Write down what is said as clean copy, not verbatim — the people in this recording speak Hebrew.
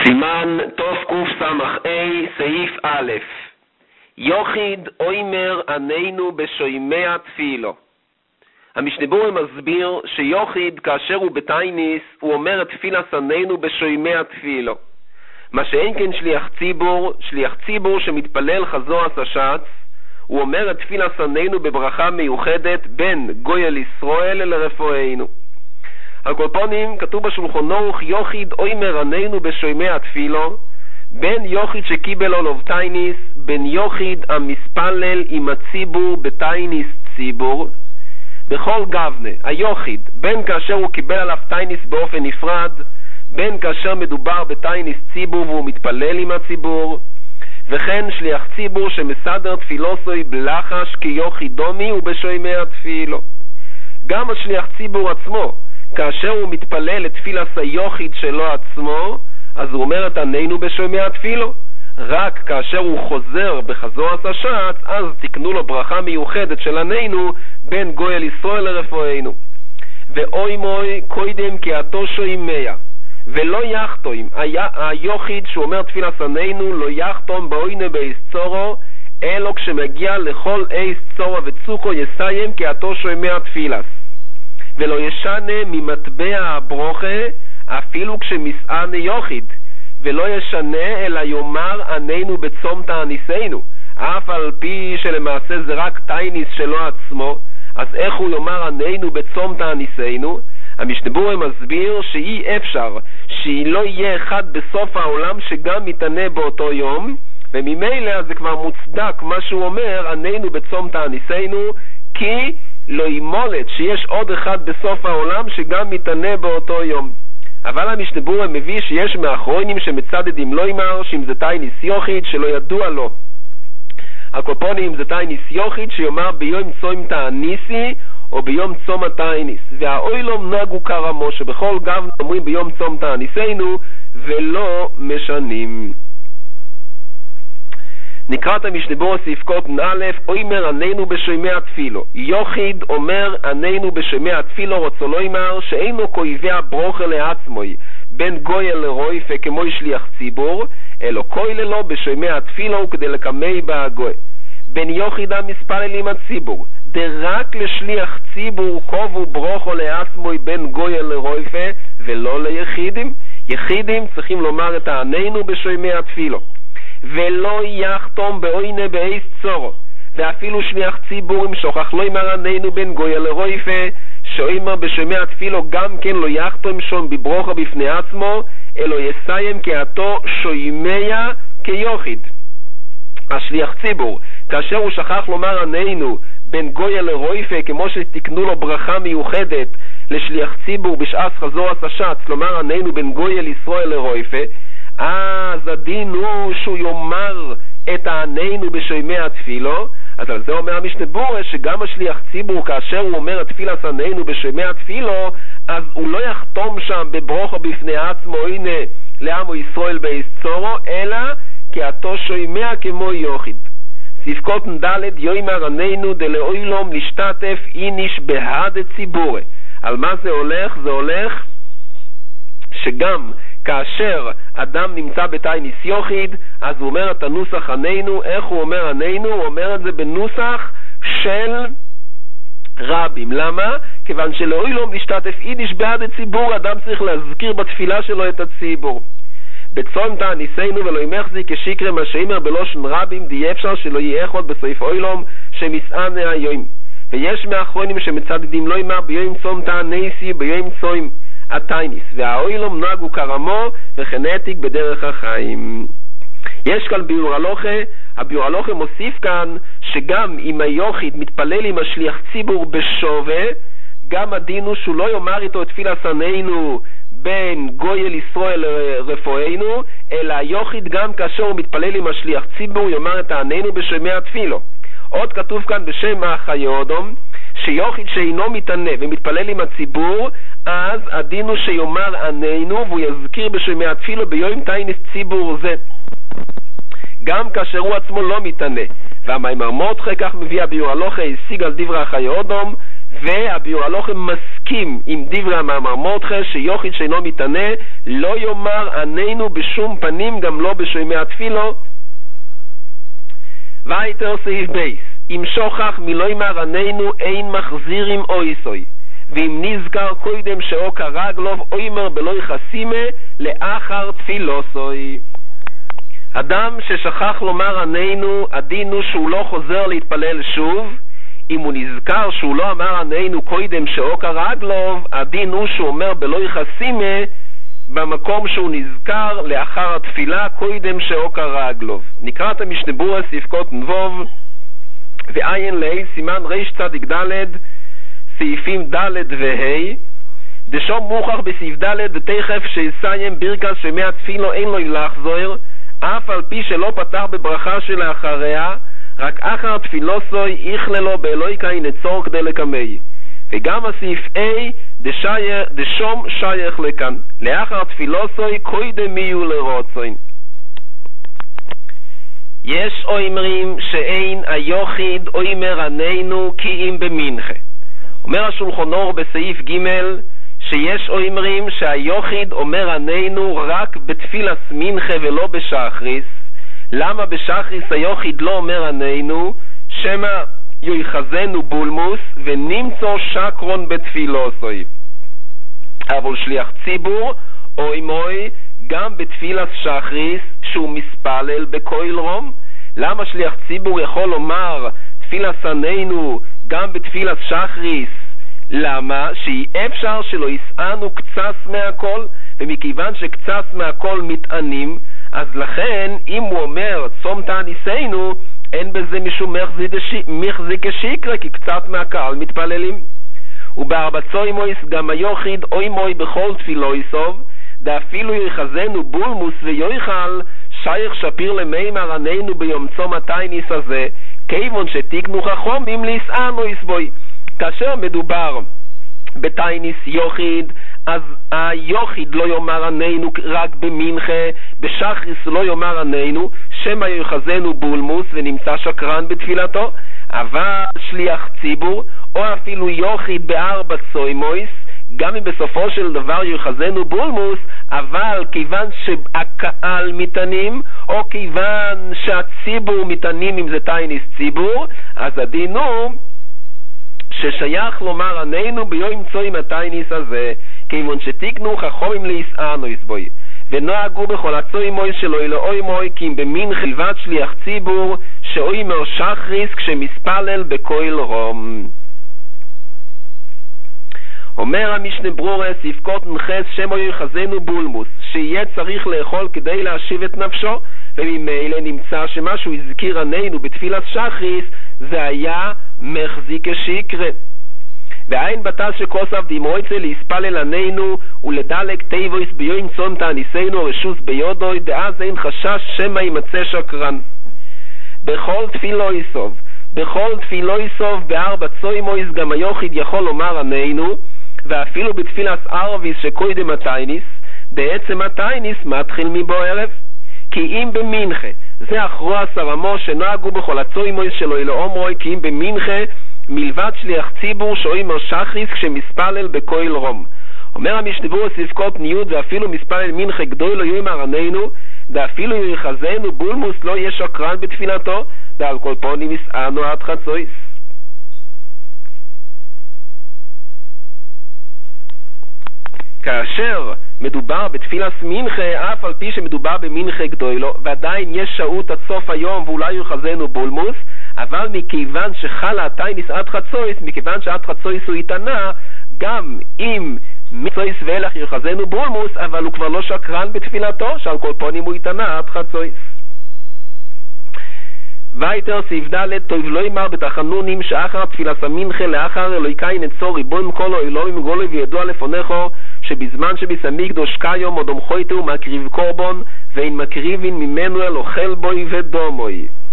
סימן תוף קוף סמך אי סעיף א' יוחיד אוימר ענינו בשוימי התפילו. המשנה ברורה מסביר שיוחיד כאשר הוא בתייניס הוא אומר את תפילת ענינו בשוימי התפילו. מה שאין כן שליח ציבור שמתפלל חזור הששץ, הוא אומר את תפילת ענינו בברכה מיוחדת בין גוי אל ישראל לרפואינו. על כל פנים כתוב בשולחן ערוך יוחיד אוימר ענינו בשוימי התפילו, בין יוחיד שקיבל עולוב תייניס, בין יוחיד המספלל עם הציבור בתייניס ציבור, בכל גבנה, היוחיד, בין כאשר הוא קיבל עליו תייניס באופן נפרד, בין כאשר מדובר בתייניס ציבור והוא מתפלל עם הציבור, וכן שליח ציבור שמסדר תפילוסוי בלחש כיוחיד דומי ובשוימי התפילו. גם השליח ציבור עצמו, כאשר הוא מתפלל לתפילת היוחיד שלו עצמו, אז הוא אומר את ענינו בשוימי התפילו. רק כאשר הוא חוזר בחזור הששץ, אז תקנו לו ברכה מיוחדת של ענינו בין גוי אל ישראל לרפואינו. ואוי מוי קודם כי עתו שוימיה, ולא יחתום היוחיד שהוא אומר תפילת ענינו לא יחתום באוינה באיס צורו, אלו כשמגיע לכל איס צורו וצוקו יסיים כי עתו שוימיה תפילס. ולא ישנה ממטבע הברוכה אפילו כשמסען יוחיד, ולא ישנה אלא יאמר ענינו בצום תעניסנו, אף על פי שלמעשה זה רק תייניס שלו עצמו, אז איך הוא יאמר ענינו בצום תעניסנו? המשנה ברורה מסביר שאי אפשר שהיא לא יהיה אחד בסוף העולם שגם מתענה באותו יום, וממילא זה כבר מוצדק מה שהוא אומר ענינו בצום תעניסנו, כי לא ימולת שיש עוד אחד בסוף העולם שגם מתענה באותו יום. אבל המשנה ברורה מביא שיש מאחרונים שמצדדים לא יאמר שאם זה תייניס יוחיד שלא ידוע לו. הקופונים זה תייניס יוחיד שיאמר ביום צום תעניסי או ביום צום התייניס. והאוילום נגו קרמו שבכל גב אומרים ביום צום תעניסנו ולא משנים. נקרא את המשנה ברורה סעיף קוטן א' אוימר ענינו בשוימי התפילו. יוחיד אומר ענינו בשוימי התפילו רוצה לא יאמר שאינו קויבע ברוכה לעצמוי בין גוי אל רויפה כמו שליח ציבור, אלא קוילה לו בשוימי התפילו כדי לקמי בהגוי. בין יוחיד המספלל עם הציבור דרק לשליח ציבור קובו ברוכו לעצמוי בין גוי אל רויפה ולא ליחידים. יחידים צריכים לומר את הענינו בשוימי התפילו. ולא יחתום באוינה באיס צורו, ואפילו שליח ציבור אם שוכח לא יאמר ענינו בין גוי אל רויפה שאומר בשוימי התפילו גם כן לא יחתום שום בברוכו בפני עצמו, אלא יסיים כעתו שוימיה כיוחיד. השליח ציבור כאשר הוא שכח לומר ענינו בין גוי אל רויפה כמו שתקנו לו ברכה מיוחדת לשליח ציבור בשעת חזור הששץ לומר ענינו בין גוי אל ישראל לרויפה, אז הדין הוא שהוא יאמר את הענינו בשוימי התפילו. אז על זה אומר המשנה ברורה שגם השליח ציבור כאשר הוא אומר את תפילת ענינו בשוימי התפילו, אז הוא לא יחתום שם בברוכו בפני עצמו הנה לעמו ישראל באיס צורו, אלא כעתו שוימיה כמו יוחיד. סעיף קוטן ד' יאמר ענינו דלאוילום להשתתף איניש בהד ציבורי. על מה זה הולך? זה הולך שגם כאשר אדם נמצא בתייניס יוחיד, אז הוא אומר את הנוסח ענינו. איך הוא אומר ענינו? הוא אומר את זה בנוסח של רבים. למה? כיוון שלאוילום להשתתף איניש בהד ציבור, אדם צריך להזכיר בתפילה שלו את הציבור. בצום תעניסנו ולא ימחזי כשיקרה מה שאימר בלושן רבים די אפשר שלא יהיה אחד בסעיף אוילום שמסענה היום. ויש מאחרונים שמצדדים לא יאמר ביום צום תעניסי ביום צום התייניס, והאוילום נגו קרמו וכנתיק בדרך החיים. יש כאן ביור הלוכה, הביור הלוכה מוסיף כאן שגם אם היוחיד מתפלל עם השליח ציבור בשווה, גם הדין הוא שהוא לא יאמר איתו את תפילת ענינו בין גוי אל ישראל לרפואנו, אלא היוחיד גם כאשר הוא מתפלל עם השליח ציבור יאמר את הענינו בשוימי התפילו. עוד כתוב כאן בשם החיי אדום שיוחיד שאינו מתענה ומתפלל עם הציבור, אז הדין הוא שיאמר ענינו והוא יזכיר בשוימי התפילו ביום תייניס ציבור זה גם כאשר הוא עצמו לא מתענה. והמיימר מותחה כך מביא הביור הלוכה השיג על דברי החיי אדום והביאור הלוחם מסכים עם דברי המאמר מורדכי שיוחיד שאינו מתענה לא יאמר עננו בשום פנים, גם לא בשומע התפילו. ויתר סעיף בייס, אם שוכח מלא יאמר עננו אין מחזירים אויסוי, ואם נזכר קודם שאו כרגלוב אוימר בלא יחסימה לאחר תפילוסוי. אדם ששכח לומר עננו, הדין הוא שהוא לא חוזר להתפלל שוב. אם הוא נזכר שהוא לא אמר עננו קודם שאו כרגלוב, הדין הוא שהוא אומר בלא יחסימה במקום שהוא נזכר לאחר התפילה קודם שאו כרגלוב. נקרא את המשנה ברורה ספקות נבוב ועין להי סימן ריש צדיק ד' סעיפים ד' וה' דשום מוכח בסעיף ד' ותכף שיסיים ברכת שמי התפילו אין לו לחזור, אף על פי שלא פתח בברכה שלאחריה, רק אחר תפילוסוי יכללו באלוהי קין נצור כדי לקמי. וגם הסעיף A דשום שייך לכאן, לאחר תפילוסוי קודם יהיו לרוצוי. יש אומרים שאין היוחיד אומר עננו כי אם במנחה. אומר השולחן אור בסעיף ג' שיש אומרים שהיוחיד אומר עננו רק בתפילת מנחה ולא בשחריס. למה בשחריס היוחיד לא אומר עננו? שמה יחזנו בולמוס ונמצא שקרון בתפילוסוי. אבל שליח ציבור אוי מוי גם בתפילת שחריס שהוא מספלל בקויל רום. למה שליח ציבור יכול לומר תפילת עננו גם בתפילת שחריס? למה? שאי אפשר שלא יסענו קצת מהכל, ומכיוון שקצת מהכל מתענים, אז לכן אם הוא אומר צום תעניסנו, אין בזה משום מחזיק שיקרה, כי קצת מהקהל מתפללים. ובארבע צוימויס גם היוחיד אוי מוי בכל תפילויסוב, דאפילו יחזנו בולמוס ויוחל שייך שפיר למימר עננו ביום צום התעניס הזה, כיוון שתיקנו חכומים ליסענו יסבוי. כאשר מדובר בתעניס יוחיד, אז היוחיד לא יאמר עננו רק במנחה, בשחריס לא יאמר עננו, שמא יחזנו בולמוס ונמצא שקרן בתפילתו. אבל שליח ציבור או אפילו יוחיד בארבע צוימויס, גם אם בסופו של דבר יחזנו בולמוס, אבל כיוון שהקהל מתענים או כיוון שהציבור מתענים, אם זה תעניס ציבור, אז הדין הוא ששייך לומר עננו ביום צוים התעניס הזה, כיוון שתיקנו חכומים ליסענו יסבוי. ונוהגו בכל הצוימוי שלו אלוהי מוי, כי אם במין חלבד שליח ציבור שאוימר שחריס כשמספלל בקויל רום. אומר המשנה ברורה ספקות נחס שמו יחזנו בולמוס, שיהיה צריך לאכול כדי להשיב את נפשו, וממילא נמצא שמה שהוא הזכיר עננו בתפילת שחריס זה היה מחזיק שיקרה. ועין בתל שכוסף דימרויצה להספלל עננו ולדלק טייבויס ביום צום תעניסנו רשוס ביודוי, דאז אין חשש שמא יימצא שקרן. בכל תפילו יסוב בארבע צוימויס גם היוחיד יכול לומר עננו, ואפילו בתפילת ערביס שקודם התעניס, בעצם התעניס מתחיל מבו ערב. כי אם במנחה זה אחרו הסרמו שנהגו בכל הצוימויס שלו אלאומרוי, כי אם במנחה מלבד שליח ציבור שאוימר שחריס כשמספלל בקויל רום. אומר המשנה ברורה ספקות ניוד, ואפילו מספלל מנחה גדוי לא יאמר עננו, ואפילו יחזנו בולמוס לא יהיה שקרן בתפילתו, ועל כל פונים יסענו עד חצויס. כאשר מדובר בתפילת מנחה, אף על פי שמדובר במנחה גדולו, ועדיין יש שעות עד סוף היום ואולי יחזנו בולמוס, אבל מכיוון שחלה התעניס עד חצויס, מכיוון שעד חצויס הוא התענה, גם אם מצויס ואילך יחזנו בולמוס, אבל הוא כבר לא שקרן בתפילתו, שעל כל פונים הוא התענה עד חצויס. ויתר סעיף ד' טוב לא יאמר בתחנונים שאחר תפילת המנחה לאחר אלוהי קין נצור ריבון כל אלוהים גולוי וידוע לפונךו, שבזמן שבסמיקדוש קיום אדום חויתו מקריב קורבון ואין מקריבין ממנו אל אוכל בוי ודומוי.